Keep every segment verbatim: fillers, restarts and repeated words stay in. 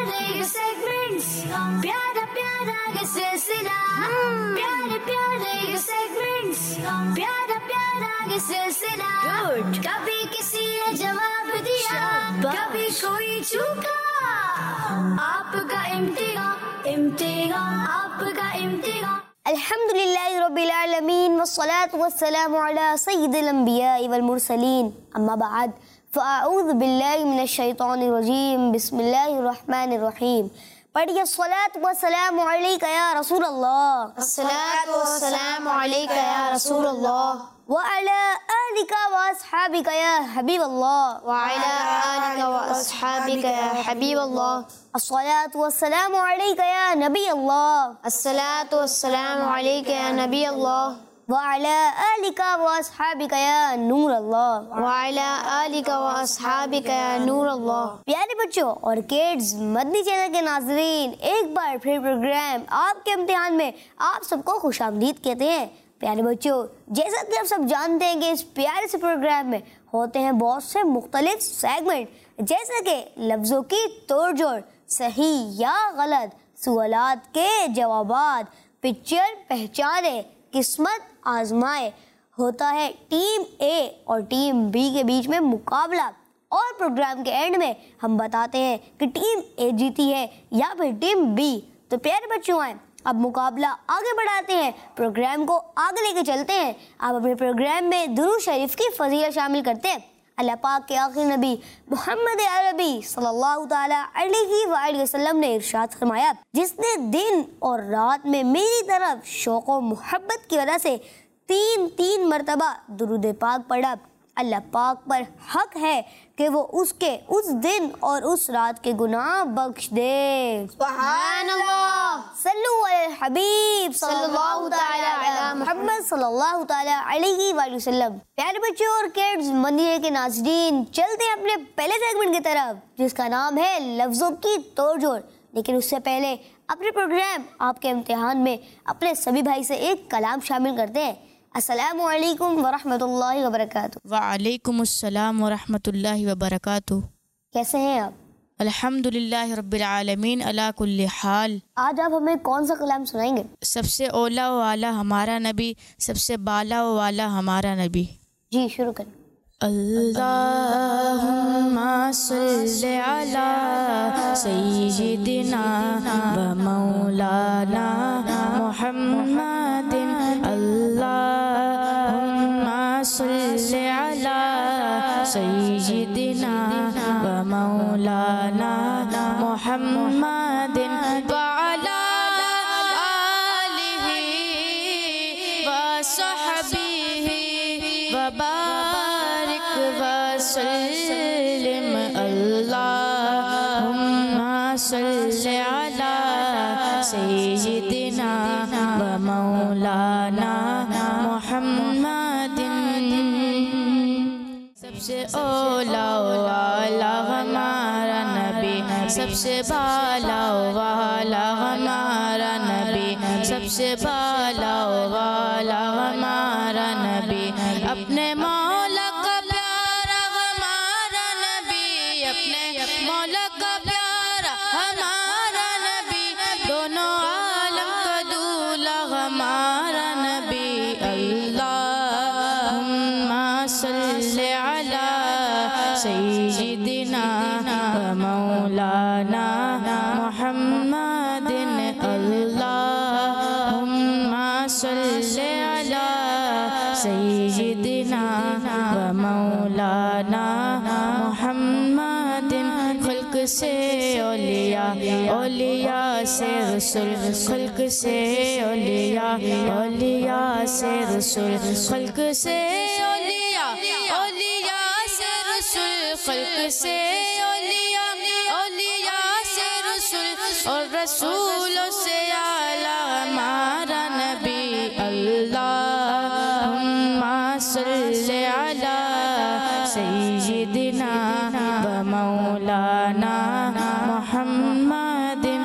प्यारे ये सेगमेंट्स, प्यारा प्यारा ये सिलसिला, प्यारे प्यारे ये सेगमेंट्स, प्यारा प्यारा ये सिलसिला। कभी किसी ने जवाब दिया, कभी कोई चूका, आपका इम्तिहान इम्तिहान आपका इम्तिहान। अल्हम्दुलिल्लाहि रब्बिल आलमीन वस्सलातु वस्सलामु अला सय्यिदिल अंबियाइ वल मुरसलीन, अम्मा बाद फ़अऊज़ु बिल्लाहि मिनश शैतानिर रजीम, बिस्मिल्लाहिर रहमानिर रहीम। पढ़िए अस्सलातु वस्सलामु अलैका या रसूल अल्लाह, अस्सलातु वस्सलामु अलैका या रसूल अल्लाह, व अला आलिका व अस्हाबिका या हबीब अल्लाह, व अला आलिका व अस्हाबिका या हबीब अल्लाह, अस्सलातु वस्सलामु अलैका या नबी अल्लाह, अस्सलातु वस्सलामु अलैका या नबी अल्लाह, व अला आलिका व अस्हाबिका या नूर अल्लाह, व अला आलिका व अस्हाबिका या नूर अल्लाह। प्यारे बच्चों और किड्स, मदनी चैनल के नाजरीन, एक बार फिर प्रोग्राम आपके इम्तिहान में आप सबको खुशामदीद कहते हैं। प्यारे बच्चों, जैसा कि आप सब जानते हैं कि इस प्यारे से प्रोग्राम में होते हैं बहुत से मुख्तलिफ सेगमेंट, जैसे कि लफ्ज़ों की तोड़ जोड़, सही या गलत, सवालात के जवाबात, पिक्चर पहचाने, किस्मत आजमाए, होता है टीम ए और टीम बी के बीच में मुकाबला, और प्रोग्राम के एंड में हम बताते हैं कि टीम ए जीती है या फिर टीम बी। तो प्यारे बच्चों, आए अब मुकाबला आगे बढ़ाते हैं, प्रोग्राम को आगे लेके चलते हैं। आप अपने प्रोग्राम में दुरूद शरीफ की फजीलत शामिल करते हैं। अल्लाह पाक के आखिरी नबी मोहम्मद अरबी सल्लल्लाहु ताला अलैहि वसल्लम ने इरशाद फरमाया, जिसने दिन और रात में मेरी तरफ शौक़ व मोहब्बत की वजह से तीन तीन मरतबा दुरूद पाक पढ़ा, अल्लाह पाक पर हक है कि वो उसके उस दिन और उस रात के गुनाह बख्श दे। सुभान अल्लाह, सल्लु अलल हबीब सल्लल्लाहु ताला अला मुहम्मद सल्लल्लाहु ताला अलैहि वसल्लम। प्यारे बच्चों और किड्स, मदीने के नाज़रीन, चलते हैं अपने पहले सेगमेंट की तरफ, जिसका नाम है लफ्ज़ों की तोड़ जोड़। लेकिन उससे पहले अपने प्रोग्राम आपके इम्तिहान में अपने सभी भाई से एक कलाम शामिल करते हैं। अस्सलामु अलैकुम वरहमतुल्लाहि वबरकातुहू। वालेकुम अस्सलाम वरहमतुल्लाहि वबरकातुहू। कैसे हैं आप? अल्हम्दुलिल्लाहि रब्बिल आलमीन अला कुल्ली हाल। आज आप हमें कौन सा कलाम सुनाएंगे? सबसे ओला वाला हमारा नबी, सबसे बाला वाला हमारा नबी। जी, शुरू करें। अल्लाहुम्मा सल्लि अला सय्यिदिना व मौलाना मुहम्मदिन, अल्लाहुम्मा सल्लि अला सय्यिदिना व मौलाना मुहम्मदिन व अला आलिहि व सहबिहि व बारिक वसल्लिम, अल्लाहुम्मा सल्लि अला सय्यिदिना व मौलाना मुहम्मदिन। सबसे ओला वाला हमारा नबी, सबसे बाला वाला हमारा नबी, सबसे बाला वाला हमारा नबी, अपने मौला का प्यारा हमारा नबी, अपने मौला का प्यारा हमारा नबी, दोनों आलम का दूल्हा हमारा नबी। अल्लाहुम्मा सल्लि अला सय्यिदिना व मौलाना मुहम्मदिन, अल्लाहुम्मा सल्लि अला सय्यिदिना व मौलाना मुहम्मदिन। खल्क से औलिया, औलिया से रसूल, खल्क से औलिया, औलिया से रसूल, खल्क से औलिया, औलिया से रसूल, खल्क से औलिया, औलिया से रसूल, और रसूलों से आला हमारा नबी। अल्लाहुम्मा सल्लि अला सय्यिदिना व मौलाना मुहम्मदिन,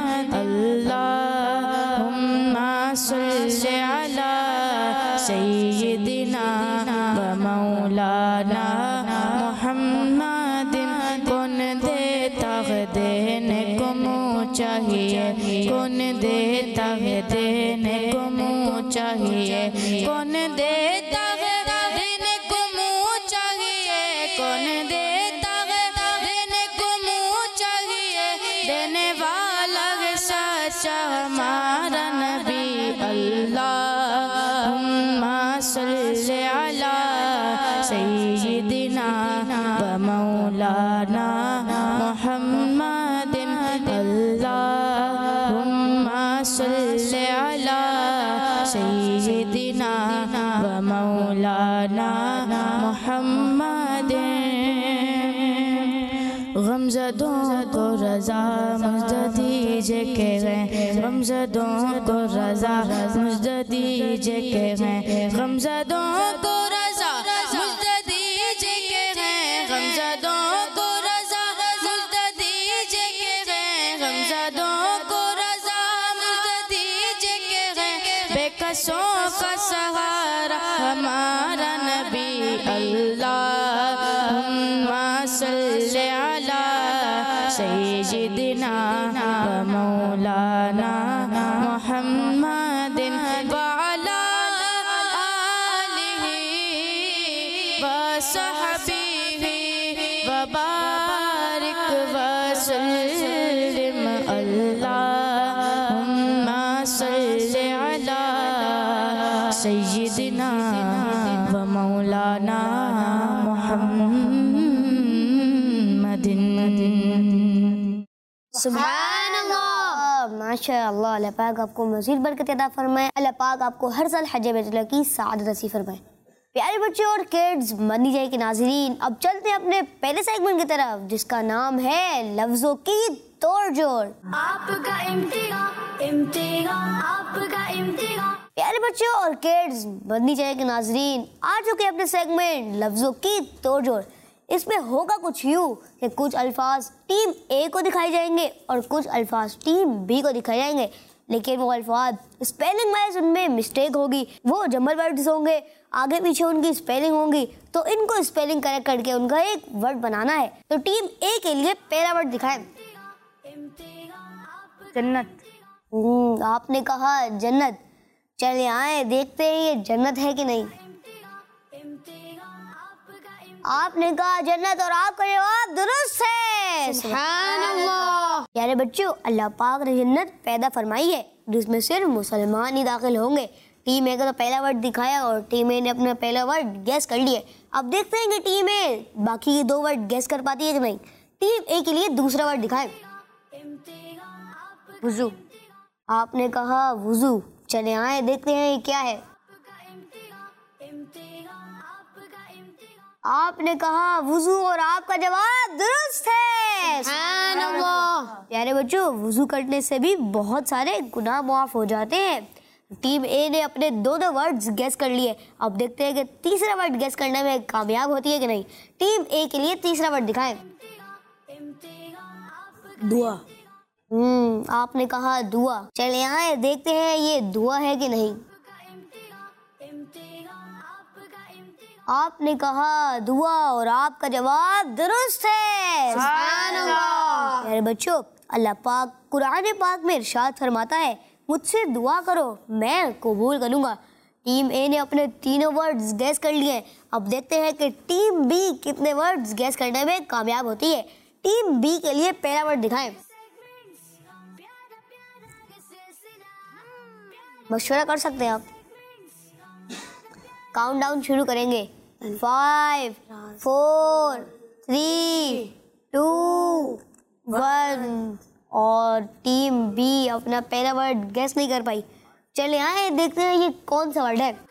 अल्लाहुम्मा सल्लि अला सय्यिदिना व मौलाना मुहम्मदिन। कौन देता है देने को मुँह चाहिए, कौन देता है देने को मुँह चाहिए, कौन देता है देने को मुँह चाहिए, कौन देता है देने को मुँह चाहिए, देने वाला है सच्चा हमारा नबी। अल्लाहुम्मा सल्ली अला सय्यिदिना व मौलाना मुहम्मदिन। अल्लाहुम्मा सल्ली अला सय्यिदिना व मौलाना मुहम्मदिन। गमज़दों को रज़ा मुझे दीजिए के हैं, गमज़दों को रज़ा मुझे दीजिए के हैं, गमज़दों को रज़ा मुझे दीजिए के हैं, गमज़दों को रज़ा मुझे दीजिए के हैं, गमज़दों को रज़ा मुझे दीजिए के हैं। बेकसों का सहारा हमारा नबी। अल्लाहुम्मा सल्ली अला सय्यिदिना व मौलाना मुहम्मदिन व अला आलिहि व सहबिहि व बारिक व सल्लिम। अल्लाहुम्मा सल्ली अला सय्यिदिना व मौलाना मुहम्मदिन। सुभानअल्लाह, माशाअल्लाह। अल्लाह पाक आपको मज़ीद बरकत अता फरमाए, अल्लाह पाक आपको हर साल हज बैतुल्लाह की सआदत नसीब फरमाए। प्यारे बच्चों और किड्स, मदनी जाए के नाज़रीन, अब चलते हैं अपने पहले सेगमेंट की तरफ, जिसका नाम है लफ्ज़ों की तोड़ जोड़। आपका इम्तिहान, इम्तिहान, आपका इम्तिहान। प्यारे बच्चों और किड्स, मदनी जाए के नाज़रीन, आ चुके अपने सेगमेंट लफ्ज़ों की तोड़ जोड़। इसमें होगा कुछ यूँ कि कुछ अल्फाज टीम ए को दिखाए जाएंगे और कुछ अल्फाज टीम बी को दिखाए जाएंगे, लेकिन वो अल्फाज स्पेलिंग वाइज उनमें मिस्टेक होगी, वो जम्बल वर्ड्स होंगे, आगे पीछे उनकी स्पेलिंग होंगी, तो इनको स्पेलिंग करेक्ट करके उनका एक वर्ड बनाना है। तो टीम ए के लिए पहला वर्ड दिखाएं। जन्नत। हम्म, आपने कहा जन्नत। चलिए आए देखते हैं ये जन्नत है कि नहीं। आपने कहा जन्नत और आपका जवाब दुरुस्त है। सुभानअल्लाह। प्यारे बच्चों, अल्लाह पाक ने जन्नत पैदा फरमाई है जिसमें सिर्फ मुसलमान ही दाखिल होंगे। टीम ए का तो पहला वर्ड दिखाया और टीम ए ने अपना पहला वर्ड गैस कर लिया। अब देखते हैं कि टीम ए बाकी के दो वर्ड गैस कर पाती है कि नहीं। टीम ए के लिए दूसरा वर्ड दिखाएं। वुजू। आपने कहा वुजू। चले आए देखते हैं ये क्या है। आपने कहा वुजू और आपका जवाब दुरुस्त है। सुभानअल्लाह। प्यारे बच्चों, वुजू करने से भी बहुत सारे गुनाह माफ हो जाते हैं। टीम ए ने अपने दो दो वर्ड्स गैस कर लिए। अब देखते हैं कि तीसरा वर्ड गैस करने में कामयाब होती है कि नहीं। टीम ए के लिए तीसरा वर्ड दिखाएं। दुआ। हम्म, आपने कहा दुआ। चले आए देखते हैं ये दुआ है कि नहीं। आपने कहा दुआ और आपका जवाब दुरुस्त है। सुभानअल्लाह। प्यारे बच्चों, अल्लाह पाक कुरान पाक में इरशाद फरमाता है, मुझसे दुआ करो मैं कबूल करूंगा। टीम ए ने अपने तीनों वर्ड्स गैस कर लिए। अब देखते हैं कि टीम बी कितने वर्ड्स गैस करने में कामयाब होती है। टीम बी के लिए पहला वर्ड दिखाएं। मशवरा कर सकते हैं आप। काउंटडाउन शुरू करेंगे। Five, four, three, two, one. और टीम बी अपना पहला वर्ड गैस नहीं कर पाई। चले आए देखते हैं ये कौन सा वर्ड है।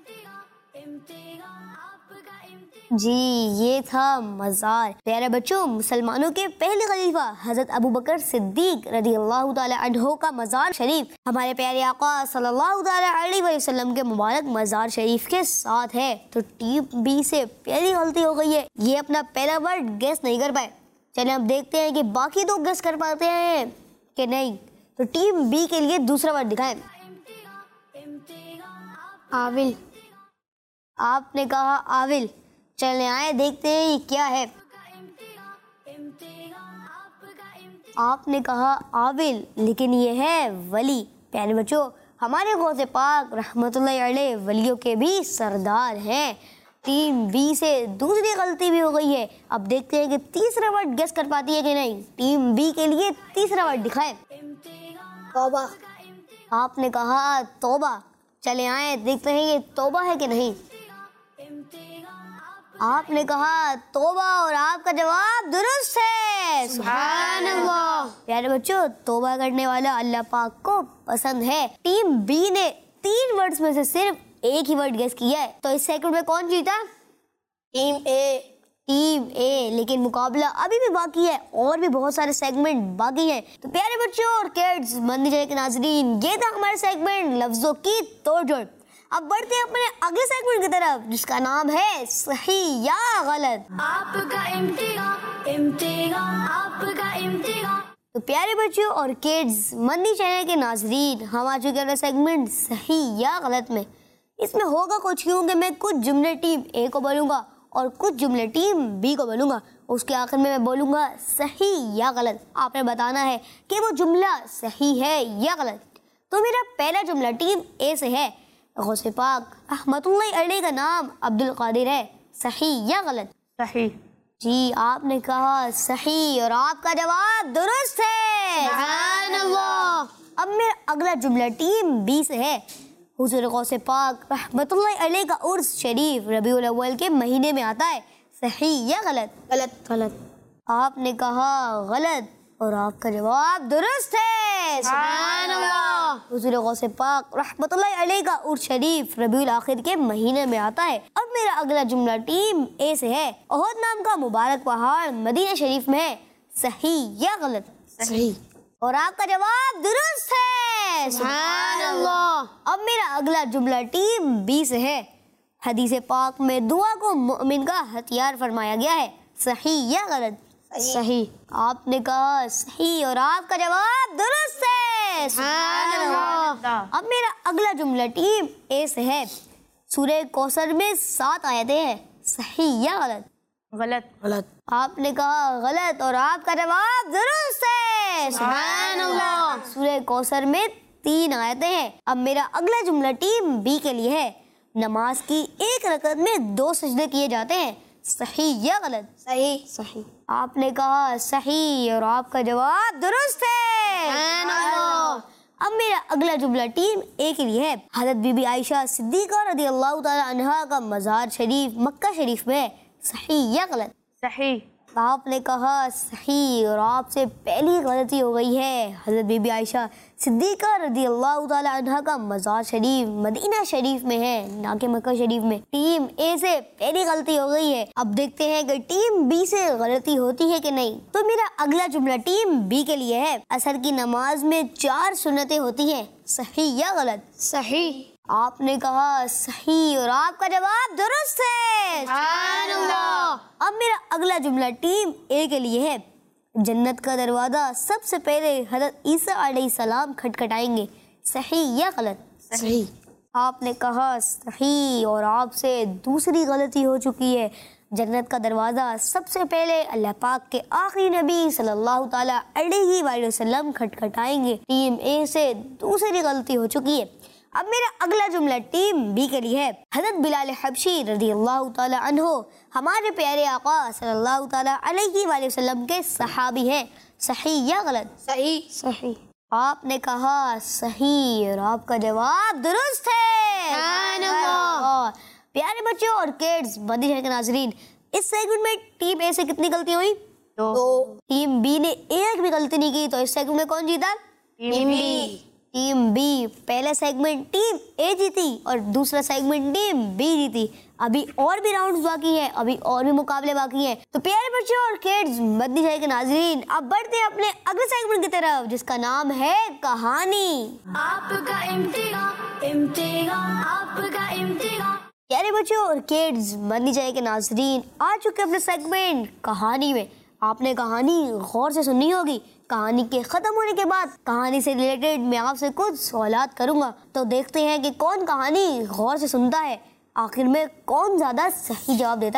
जी, ये था मज़ार। प्यारे बच्चों, मुसलमानों के पहले खलीफा हजरत अबू बकर सिद्दीक रज़ियल्लाहु ताला अन्हु का मज़ार शरीफ हमारे प्यारे आका सल्लल्लाहु ताला अलैहि वसल्लम के मुबारक मज़ार शरीफ के साथ है। तो टीम बी से पहली गलती हो गई है, ये अपना पहला वर्ड गैस नहीं कर पाए। चले अब देखते हैं कि बाकी दो गैस कर पाते हैं कि नहीं। तो टीम बी के लिए दूसरा वर्ड दिखाएं। आविल। आपने कहा आविल। चलने आए देखते हैं ये क्या है। आपने कहा आविल, लेकिन ये है वली। प्यारे बच्चों, हमारे गौसे पाक रहमतुल्लाह अलैह वलियों के भी सरदार हैं। टीम बी से दूसरी गलती भी हो गई है। अब देखते हैं कि तीसरा वर्ड गेस कर पाती है कि नहीं। टीम बी के लिए तीसरा वर्ड दिखाएं। तौबा। आपने कहा तौबा। चले आए देखते हैं ये तौबा है कि नहीं। आपने कहा तौबा और आपका जवाब दुरुस्त है। सुभान अल्लाह। प्यारे बच्चों, तौबा करने वाला अल्लाह पाक को पसंद है। टीम बी ने तीन वर्ड्स में से सिर्फ एक ही वर्ड गेस किया है, तो इस सेकंड में कौन जीता? Team A. Team A. लेकिन मुकाबला अभी भी बाकी है और भी बहुत सारे सेगमेंट बाकी हैं। तो प्यारे बच्चों और किड्स, मंदी चैनल के नाज़रीन, ये था हमारा सेगमेंट लफ्जों की तोड़-जोड़। अब बढ़ते हैं अपने अगले सेगमेंट की तरफ, जिसका नाम है सही या गलत। आपका इम्तिहान, इम्तिहान, आपका इम्तिहान। तो प्यारे बच्चों और किड्स, मंदी चैनल के नाज़रीन, हम आ चुके हैं सेगमेंट सही या गलत में। इसमें होगा कुछ यूं कि मैं कुछ जुमले टीम ए को बोलूँगा और कुछ जुमले टीम बी को बोलूँगा। उसके आखिर में मैं बोलूँगा सही या गलत। आपने बताना है कि वो जुमला सही है या गलत। तो मेरा पहला जुमला टीम ए से है। गौसे पाक रहमतुल्लाह अलैह का नाम अब्दुल कादिर है। सही या गलत? सही। जी, आपने कहा सही और आपका जवाब दुरुस्त है। सुभान अल्लाह। अब मेरा अगला जुमला टीम बी से है। हुजूर गौसे पाक रहमतुल्लाह अलैह का उर्स शरीफ रबीउल अव्वल के महीने में आता है। सही या गलत? गलत। गलत। आपने कहा गलत और आपका जवाब दुरुस्त है। सुभान अल्लाह। हुजूर गौसे पाक रहमतुल्लाह अलैह का उर्स शरीफ रबीउल आखिर के महीने में आता है। अब मेरा अगला जुमला टीम ए से है। ओहद नाम का मुबारक पहाड़ मदीना शरीफ में है। सही या गलत? सही। और आपका जवाब दुरुस्त है। सुभान अल्लाह। अब मेरा अगला जुमला टीम बी से है। हदीस पाक में दुआ को मुमिन का हथियार फरमाया गया है। सही या गलत? सही। आपने कहा सही और आपका जवाब दुरुस्त है। सुभान अल्लाह। अब मेरा अगला जुमला टीम ए से है। सूरह कौसर में सात आयतें हैं। सही या गलत? गलत। गलत। आपने कहा गलत और आपका जवाब दुरुस्त है। सुभान अल्लाह। सूरह कौसर में तीन आयतें हैं। अब मेरा अगला जुमला टीम बी के लिए है। नमाज की एक रकअत में दो सजदे किए जाते हैं। सही या गलत? सही। सही। आपने कहा सही और आपका जवाब दुरुस्त है। सुभान अल्लाह। अब मेरा अगला जुमला टीम ए के लिए है। हज़रत बीबी आयशा सिद्दीक़ा रज़ी अल्लाह तआला अन्हा का मज़ार शरीफ मक्का शरीफ में है। सही या गलत? सही। आपने कहा सही और आपसे पहली गलती हो गई है। हज़रत बीबी आयशा सिद्दीक़ा रज़ी अल्लाह तआला अन्हा का मज़ार शरीफ मदीना शरीफ में है, ना कि मक्का शरीफ में। टीम ए से पहली गलती हो गई है। अब देखते हैं कि टीम बी से गलती होती है कि नहीं। तो मेरा अगला जुमला टीम बी के लिए है। असर की नमाज में चार सुन्नतें होती हैं। सही या गलत? सही। आपने कहा सही और आपका जवाब दुरुस्त है। सुभान अल्लाह। अब मेरा अगला जुमला टीम ए के लिए है। जन्नत का दरवाजा सबसे पहले हज़रत ईसा अलैहिस्सलाम खटखटाएंगे। सही या गलत? सही। आपने कहा सही और आपसे दूसरी गलती हो चुकी है। जन्नत का दरवाजा सबसे पहले अल्लाह पाक के आखिरी नबी सल्लल्लाहु ताला अलैहि वसल्लम खटखटाएंगे। टीम ए से दूसरी गलती हो चुकी है। अब मेरा अगला जुमला टीम बी के लिए है। हज़रत बिलाल हबशी रज़ियल्लाहु ताला अन्हो हमारे प्यारे आका सल्लल्लाहु ताला अलैहि वसल्लम के सहाबी हैं। सही या गलत? सही। सही। आपने कहा सही और आपका जवाब दुरुस्त है। सुभान अल्लाह। प्यारे बच्चों और किड्स, मंदी चैनल के नाज़रीन, इस सेगमेंट में टीम ए से कितनी गलती हुई? दो। टीम बी ने एक भी गलती नहीं की, तो इस सेगमेंट में कौन जीता? Team B. Team B. पहला सेगमेंट टीम ए जीती और दूसरा सेगमेंट टीम बी जीती। अभी और भी राउंड्स बाकी हैं, अभी और भी मुकाबले बाकी हैं। तो प्यारे बच्चों और किड्स, मंदी चैनल के नाज़रीन, अब बढ़ते हैं अपने अगले सेगमेंट की तरफ, जिसका नाम है कहानी। आपका इम्तिहान, इम्तिहान, आपका इम्तिहान। प्यारे बच्चों और किड्स, मंदी चैनल के नाज़रीन, आ चुके अपने सेगमेंट कहानी में। आपने कहानी गौर से सुननी होगी। कहानी के खत्म होने के बाद कहानी से रिलेटेड मैं आपसे कुछ सवालात करूंगा, तो देखते हैं कि कौन कहानी गौर से सुनता है, आखिर में कौन ज्यादा सही जवाब देता है।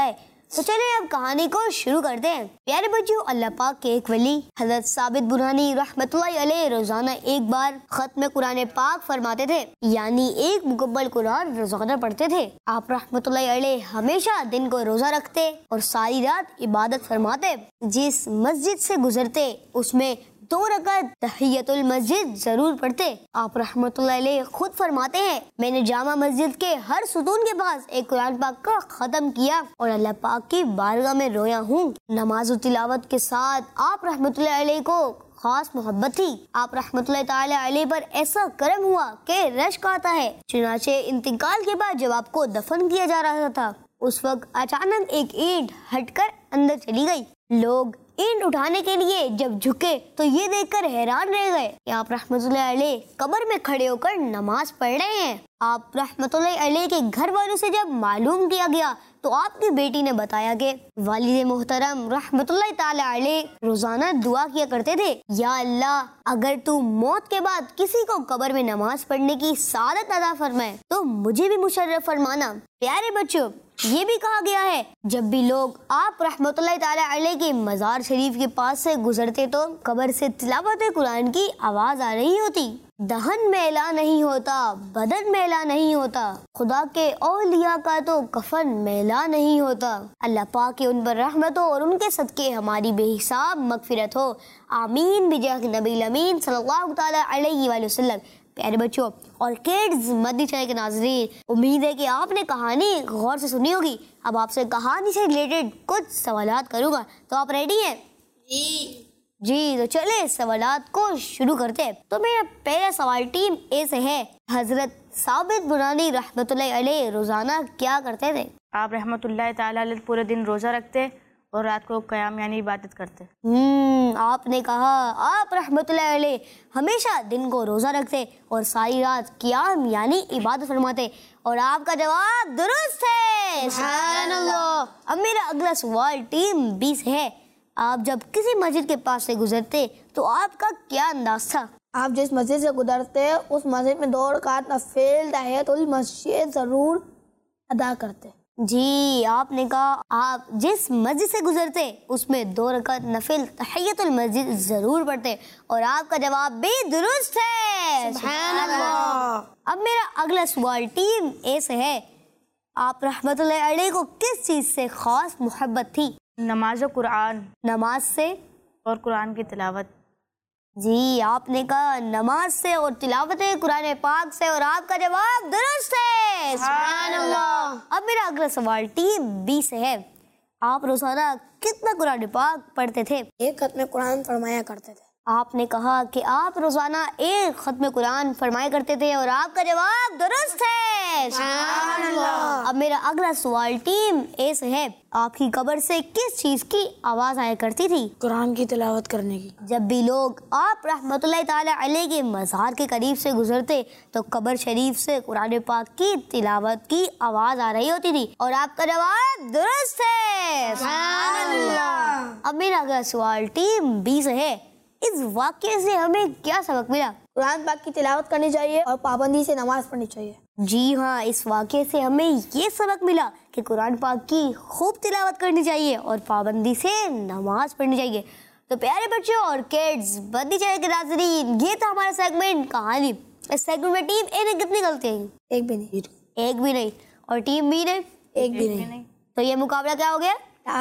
तो चलिए अब कहानी को शुरू करते हैं। प्यारे बच्चों, अल्लाह पाक के एक वली हज़रत साबित बुरहानी रहमतुल्लाहि अलैह रोजाना एक बार खत्म कुरान पाक फरमाते थे, यानी एक मुकम्मल कुरान रोजाना पढ़ते थे। आप रहमतुल्लाहि अलैह हमेशा दिन को रोजा रखते और सारी रात इबादत फरमाते। जिस मस्जिद से गुजरते उसमें दो रकात तहियतुल मस्जिद जरूर पढ़ते। आप रहमतुल्लाहि अलैह खुद फरमाते हैं, मैंने जामा मस्जिद के हर सुतून के पास एक कुरान पाक का खत्म किया और अल्लाह पाक की बारगाह में रोया हूँ। नमाज और तिलावत के साथ आप रहमतुल्लाहि अलैह को खास मोहब्बत थी। आप रहमतुल्लाहि ताला अलैह पर ऐसा करम हुआ कि रश्क आता है। चुनाचे इंतकाल के बाद जब आपको दफन किया जा रहा था, उस वक्त अचानक एक ईंट हटकर अंदर चली गई। लोग ईंट उठाने के लिए जब झुके तो ये देखकर हैरान रह गए कि आप रहमतुल्लाहि अलैह कब्र में खड़े होकर नमाज पढ़ रहे हैं। आप रहमतुल्लाहि अलैह के घर वालों से जब मालूम किया गया तो आपकी बेटी ने बताया कि वालिद मोहतरम रहमतुल्लाहि ताला अलैह रोजाना दुआ किया करते थे, या अल्लाह, अगर तू मौत के बाद किसी को कब्र में नमाज पढ़ने की सादत अदा फरमाए तो मुझे भी मुशर्रफ फरमाना। प्यारे बच्चों, ये भी कहा गया है जब भी लोग आप रहमतुल्लाहि ताला अलैह के मजार शरीफ के पास से गुजरते तो कब्र से तिलावत कुरान की आवाज आ रही होती। दहन मैला नहीं होता, बदन मैला नहीं होता, खुदा के औलिया का तो कफन मैला नहीं होता। अल्लाह पाक के उन पर रहमत हो और उनके सदके हमारी बेहिसाब मगफिरत हो। आमीन बिजाह नबी अमीन सल्लल्लाहु ताला अलैहि वसल्लम। प्यारे बच्चों और किड्स मदनी चैनल के नाज़रीन, उम्मीद है कि आपने कहानी गौर से सुनी होगी। अब आपसे कहानी से रिलेटेड कुछ सवालात करूँगा, तो आप रेडी हैं? जी जी तो चले सवालात को शुरू करते हैं। तो मेरा पहला सवाल टीम ए से है, हजरत साबित बुरहानी रहमतुल्लाहि अलैह रोजाना क्या करते थे? आप रहमतुल्लाहि ताला अलैह पूरे दिन रोजा रखते और रात को क़याम यानी इबादत करते। हम्म आपने कहा आप रहमतुल्लाहि अलैह हमेशा दिन को रोजा रखते और सारी रात क़याम यानी इबादत फरमाते, और आपका जवाब दुरुस्त है। सुभान अल्लाह। अब मेरा अगला सवाल टीम बी से है, आप जब किसी मस्जिद के पास से गुजरते तो आपका क्या अंदाज था? आप जिस मस्जिद से गुजरते उस मस्जिद में दो रकात नफिल तहियतुल मस्जिद जरूर अदा करते। जी आपने कहा आप जिस मस्जिद से गुजरते उसमें दो रकात नफिल तहियतुल मस्जिद जरूर पढ़ते, और आपका जवाब भी दुरुस्त है। सुभान अल्लाह। अब मेरा अगला सवाल टीम ए से है, आप रहमतुल्लाहि अलैह को किस चीज से खास मोहब्बत थी? नमाज और कुरान। नमाज से और कुरान की तिलावत। जी आपने कहा नमाज से और तिलावत कुरान पाक से, और आपका जवाब दुरुस्त है। सुभान अल्लाह। अब मेरा अगला सवाल टीम बी से है, आप रोजाना कितना कुरान पाक पढ़ते थे? एक खत्म कुरान फरमाया करते थे। आपने कहा कि आप रोजाना एक खत्म कुरान फरमाया करते थे, और आपका जवाब दुरुस्त है। सुभान अल्लाह। अब मेरा अगला सवाल टीम ए से है, आपकी कब्र से किस चीज की आवाज आया करती थी? कुरान की तिलावत करने की। जब भी लोग आप रहमतुल्लाहि ताला अलैह के मज़ार के करीब से गुजरते तो कब्र शरीफ से कुरान पाक की तिलावत की आवाज आ रही होती थी, और आपका जवाब दुरुस्त है। सुभान अल्लाह। अब मेरा अगला सवाल टीम बी से है, इस वाक़ये से हमें क्या सबक मिला? कुरान पाक की तिलावत करनी चाहिए और पाबंदी से नमाज पढ़नी चाहिए। जी हाँ, इस वाक़ये से हमें ये सबक मिला कि कुरान पाक की खूब तिलावत करनी चाहिए और पाबंदी से नमाज पढ़नी चाहिए। तो प्यारे बच्चों और किड्स मदनी चैनल के नाज़रीन, ये था हमारा सेगमेंट कहानी। इस सेगमेंट में टीम ए ने कितनी गलतियाँ की? एक भी नहीं। एक भी नहीं। और टीम बी ने? एक भी नहीं। तो ये मुकाबला क्या हो गया?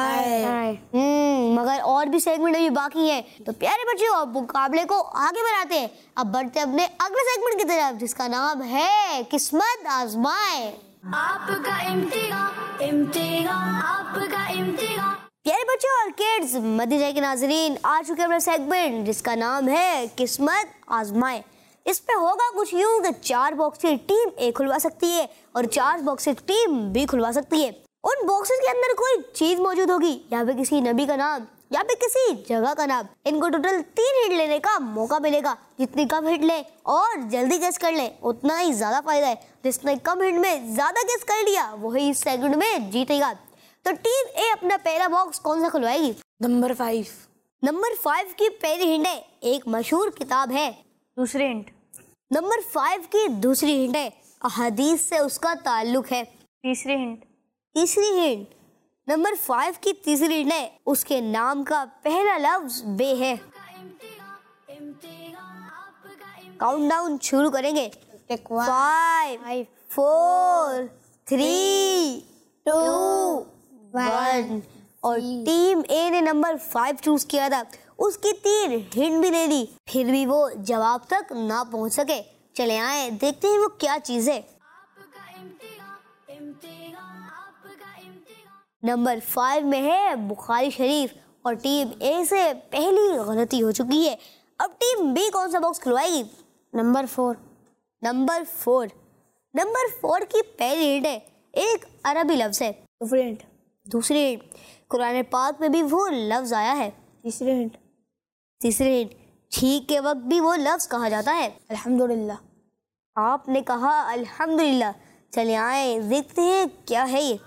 हम्म मगर और भी सेगमेंट अभी बाकी है। तो प्यारे बच्चों अब मुकाबले को आगे बढ़ाते हैं। अब बढ़ते अपने अगले सेगमेंट की तरफ, जिसका नाम है किस्मत आजमाए। आपका इम्तिहान इम्तिहान आपका इम्तिहान। प्यारे बच्चों और किड्स मदनी चैनल के नाजरीन, आ चुके अपना सेगमेंट जिसका नाम है किस्मत आजमाए। इस पे होगा कुछ यूं कि चार बॉक्स से टीम ए खुलवा सकती है और चार बॉक्स से टीम बी खुलवा सकती है। उन बॉक्सेस के अंदर कोई चीज मौजूद होगी, या फिर किसी नबी का नाम, या फिर किसी जगह का नाम। इनको टोटल तीन हिट लेने का मौका मिलेगा। जितनी कम हिट ले और जल्दी गेस कर ले उतना ही ज्यादा फायदा है। जिसने कम हिट में ज्यादा गेस कर लिया वही इस सेगमेंट में जीतेगा। तो टीम ए अपना पहला बॉक्स कौन सा खुलवाएगी? Number five. नंबर फाइव की पहली हिंट है एक मशहूर किताब है। दूसरी हिंट। नंबर फाइव की दूसरी हिंट है हदीस से उसका ताल्लुक है। तीसरी हिंट। तीसरी हिंट नंबर फाइव की तीसरी हिंट है, उसके नाम का पहला लफ्ज बे है। काउंटडाउन शुरू करेंगे। Five, four, three, two, one. और टीम ए ने नंबर फाइव चूज किया था, उसकी तीन हिंट भी दे दी, फिर भी वो जवाब तक ना पहुंच सके। चले आए देखते हैं वो क्या चीज है। नंबर फाइव में है बुखारी शरीफ और टीम ए से पहली गलती हो चुकी है। अब टीम बी कौन सा बॉक्स खुलवाएगी? Number four. Number four number four की पहली हिंट है, एक अरबी लफ्ज है। दूसरी हिंट। दूसरी हिंट, कुरान पाक में भी वो लफ्ज आया है। तीसरी हिंट। तीसरी हिंट, ठीक के वक्त भी वो लफ्ज कहा जाता है। अल्हम्दुलिल्लाह। आपने कहा अल्हम्दुलिल्लाह। चले आए देखते हैं क्या है ये।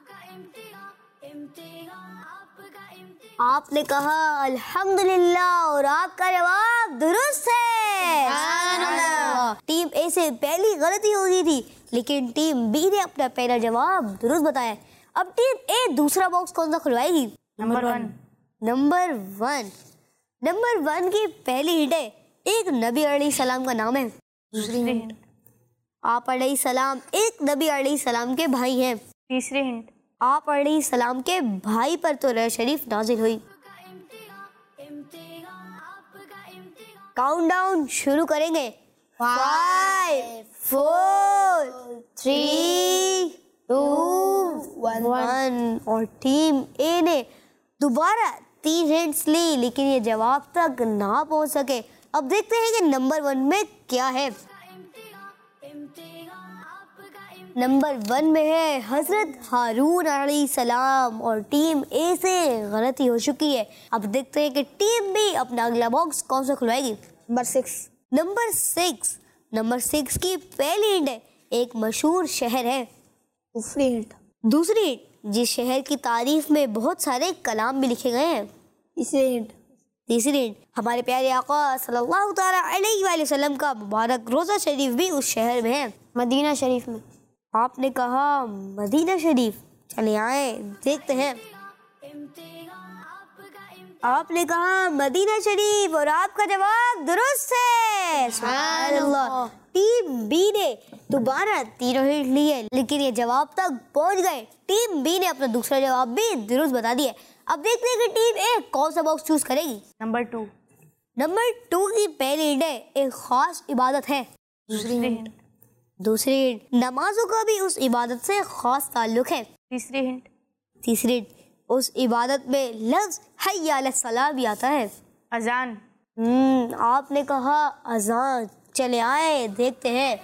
आपने कहा अल्हम्दुलिल्लाह और आपका जवाब दुरुस्त है। टीम ए से पहली गलती हो गई थी, लेकिन टीम बी ने अपना पहला जवाब दुरुस्त बताया। अब टीम ए दूसरा बॉक्स कौन सा खुलवाएगी? Number one. Number one number one की पहली हिंट है, एक नबी अलैहिस्सलाम का नाम है। दूसरी हिंट। आप अलैहिस्सलाम एक नबी अलैहिस्सलाम के भाई हैं। तीसरी हिंट। आप अलैहिस्सलाम के भाई पर तो रहमत शरीफ नाजिल हुई। काउंटडाउन शुरू करेंगे। Five, four, three, two, one. और टीम ए ने दोबारा तीन हिंट्स ली, लेकिन ये जवाब तक ना पहुंच सके। अब देखते हैं कि नंबर वन में क्या है। नंबर वन में है हजरत हारून अलैहिस्सलाम और टीम ए से गलती हो चुकी है। अब देखते हैं कि टीम बी अपना अगला बॉक्स कौन सा खुलवाएगी। Number six. Number six number six की पहली हिंट है, एक मशहूर शहर है। दूसरी हिंट। दूसरी हिंट, जिस शहर की तारीफ में बहुत सारे कलाम भी लिखे गए हैं। तीसरी हिंट। तीसरी हिंट, हमारे प्यारे आका सल्लल्लाहु तआला अलैहि वसल्लम का मुबारक रोजा शरीफ भी उस शहर में है। मदीना शरीफ में। आपने कहा मदीना शरीफ। चले आए देखते हैं। आपने कहा मदीना शरीफ और आपका जवाब दुरुस्त है। सुभान अल्लाह। टीम बी ने दोबारा तीनों हिंट लिए, लेकिन ये जवाब तक पहुंच गए। टीम बी ने अपना दूसरा जवाब भी दुरुस्त बता दिया। अब देखते हैं कि टीम ए कौन सा बॉक्स चूज करेगी। Number two. नंबर टू की पहली हिंट है, एक खास इबादत है। दूसरी हिंट। दूसरी हिंट, नमाजों का भी उस इबादत से खास ताल्लुक है। तीसरी हिंट। तीसरी हिंट, उस इबादत में लफ्ज हय्या अलस सलाह भी आता है। अजान। हम्म आपने कहा अजान। चले आए देखते हैं।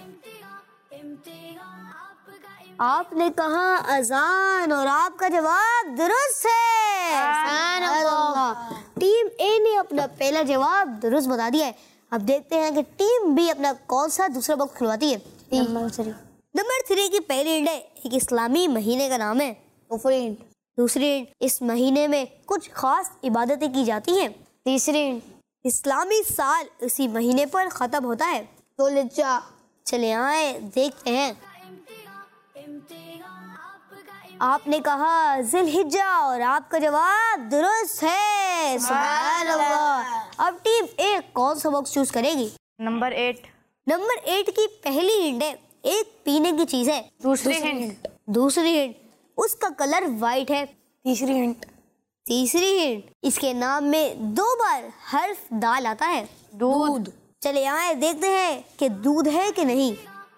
आपने कहा अजान और आपका जवाब दुरुस्त है। सुभान अल्लाह। टीम ए ने अपना पहला जवाब दुरुस्त बता दिया है। अब देखते हैं कि टीम बी अपना कौन सा दूसरा बॉक्स खुलवाती है। Number three. नंबर थ्री की पहली हिंट है, एक इस्लामी महीने का नाम है। दूसरी हिंट। दूसरी हिंट, इस महीने में कुछ खास इबादतें की जाती हैं। तीसरी हिंट, इस्लामी साल इसी महीने पर खत्म होता है। ज़ुल्हिज्जा। चले आए देखते हैं। आपने कहा ज़ुल्हिज्जा और आपका जवाब दुरुस्त है। सुभान अल्लाह। अब टीम ए कौन सा बॉक्स चूज करेगी। Number eight. नंबर एट की पहली हिंट है, एक पीने की चीज है। दूसरी हिंट। दूसरी हिंट, उसका कलर वाइट है। तीसरी हिंट। तीसरी हिंट, इसके नाम में दो बार हर्फ दाल आता है। दूध। चले आए देखते हैं कि दूध है कि नहीं।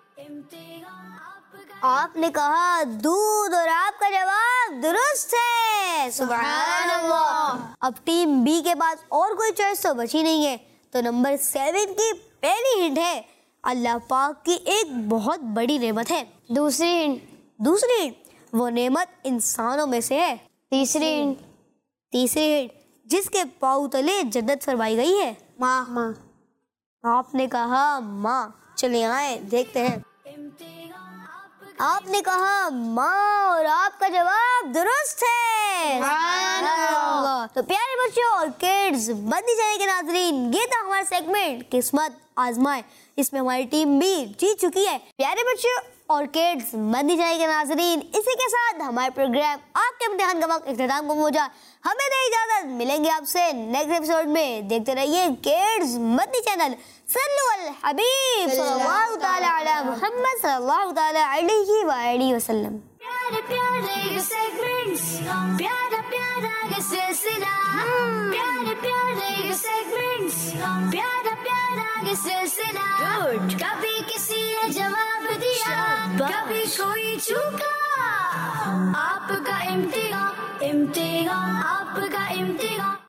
आपने कहा दूध और आपका जवाब दुरुस्त है। सुभान अल्लाह। अब टीम बी के पास और कोई चॉइस तो बची नहीं है, तो नंबर सेवन की पहली हिंट है, अल्लाह पाक की एक बहुत बड़ी नेमत है। दूसरी हिंट। दूसरी हिंट, वो नेमत इंसानों में से है। तीसरी हिंट। तीसरी हिंट, जिसके पाँव तले जन्नत फरमाई गई है। माँ। माँ। आपने कहा माँ। चले आए देखते हैं। आपने कहा माँ और आपका जवाब दुरुस्त है। माशाल्लाह। तो प्यारे बच्चों और किड्स, मदनी चैनल के नाजरीन, ये था हमारा सेगमेंट किस्मत आजमाए। इसमें हमारी टीम भी जीत चुकी है। प्यारे बच्चों और किड्स, मदनी चैनल के नाजरीन, इसी के साथ हमारे प्रोग्राम आपके इम्तिहान का वक्त इख्तिताम को पहुंचा। हमें दे इजाजत, मिलेंगे आपसे नेक्स्ट एपिसोड में। देखते रहिए किड्स मदनी चैनल। सल्लु अल हबीब सल्लल्लाहु तआला अला मुहम्मद सल्लल्लाहु तआला अलैहि व आलिहि वसल्लम। प्यारे प्यारे ये सेगमेंट्स, प्यारा प्यारा ये सिलसिला, प्यारे प्यारे ये सेगमेंट्स, प्यारा प्यारा ये सिलसिला। कभी किसी ने जवाब दिया, कभी कोई चूका। आपका इम्तिहान, इम्तिहान, आपका इम्तिहान।